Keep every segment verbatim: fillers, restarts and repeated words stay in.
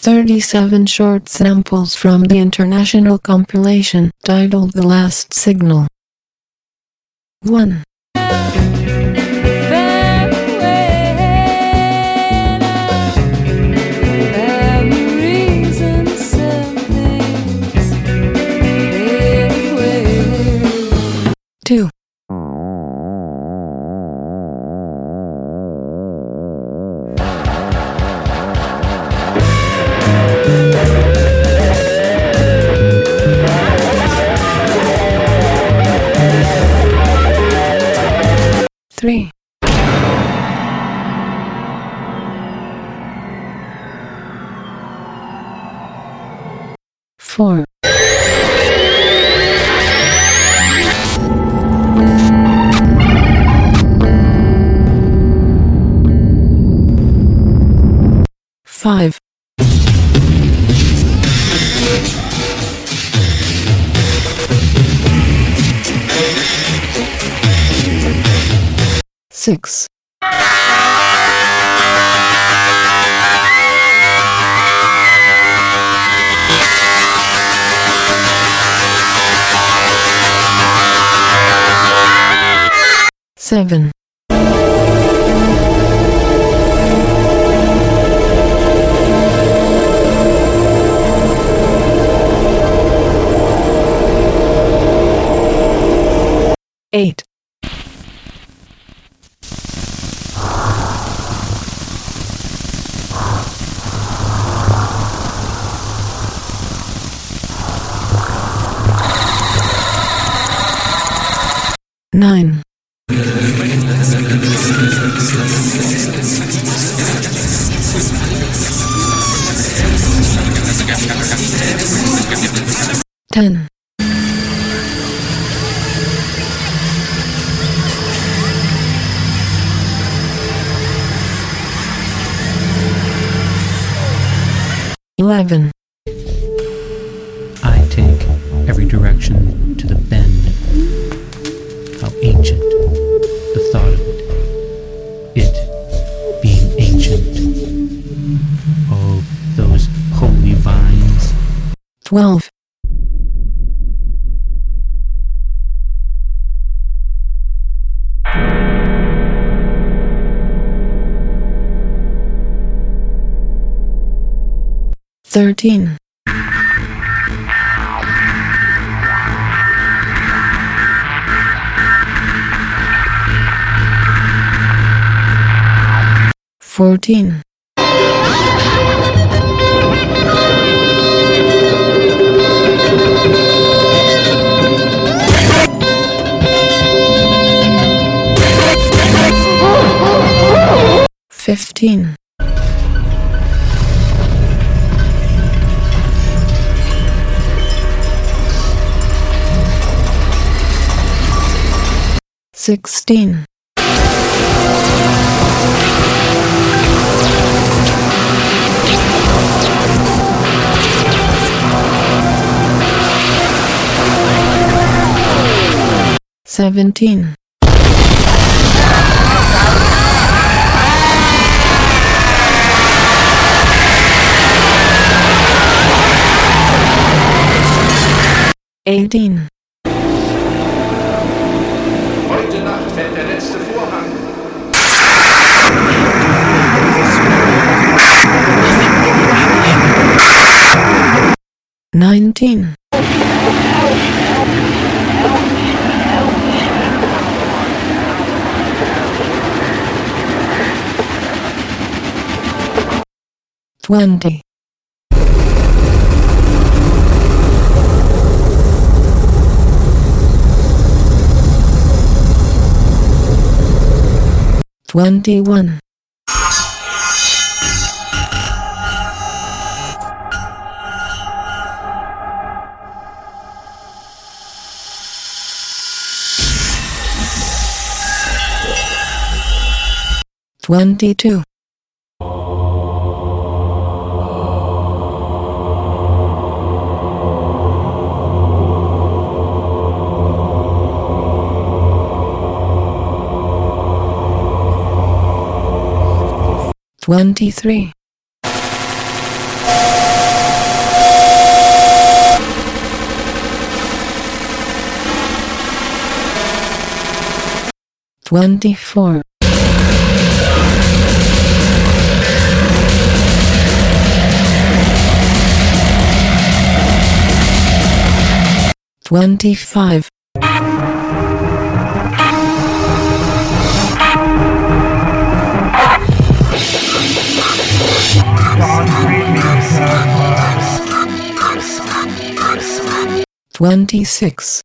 thirty-seven short samples from the international compilation titled The Last Signal. one. two. three. four. five. six. seven. eight. nine. ten. eleven. I take every direction to the bend. How ancient the thought of it, it being ancient. Oh, those holy vines. twelve. thirteen. fourteen. fifteen. sixteen. seventeen. eighteen. Heute Nacht fällt der letzte Vorhang. nineteen. twenty. twenty-one. twenty-two. twenty-three. twenty-four, twenty-five, twenty-six,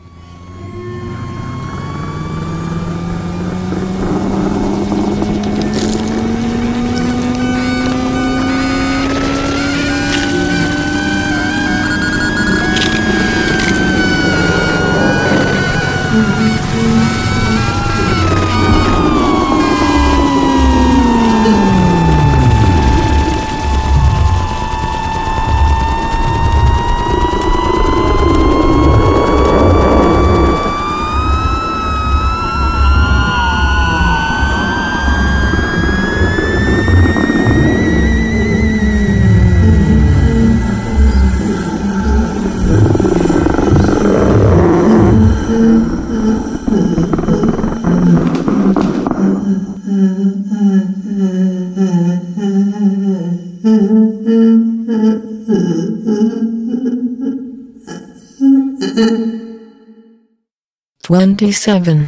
twenty-seven,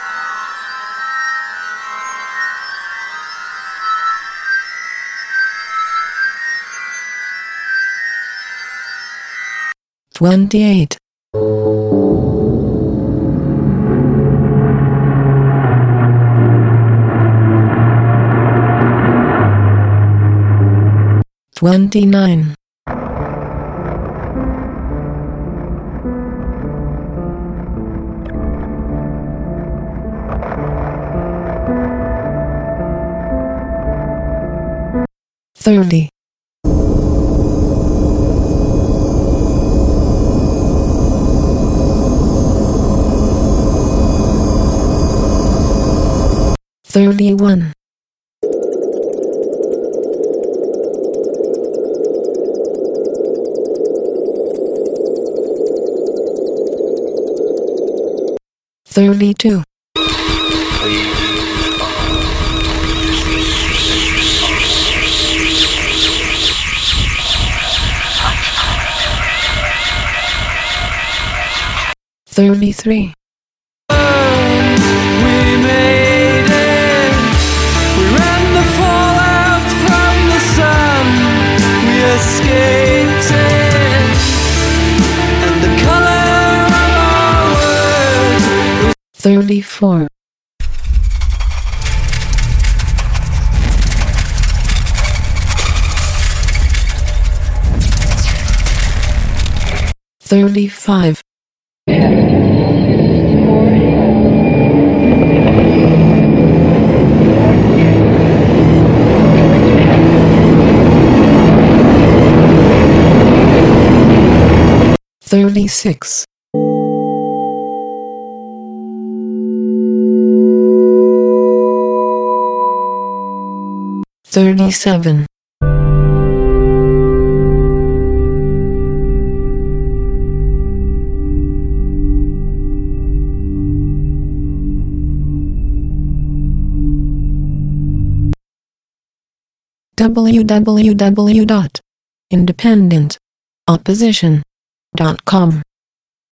twenty-eight, twenty-nine, thirty, thirty-one, thirty-two, thirty-three, We made it. We ran the fallout from the sun. We escaped it. And the color of our words was thirty-four, thirty-five, thirty-six, thirty-seven, w w w dot independent opposition dot com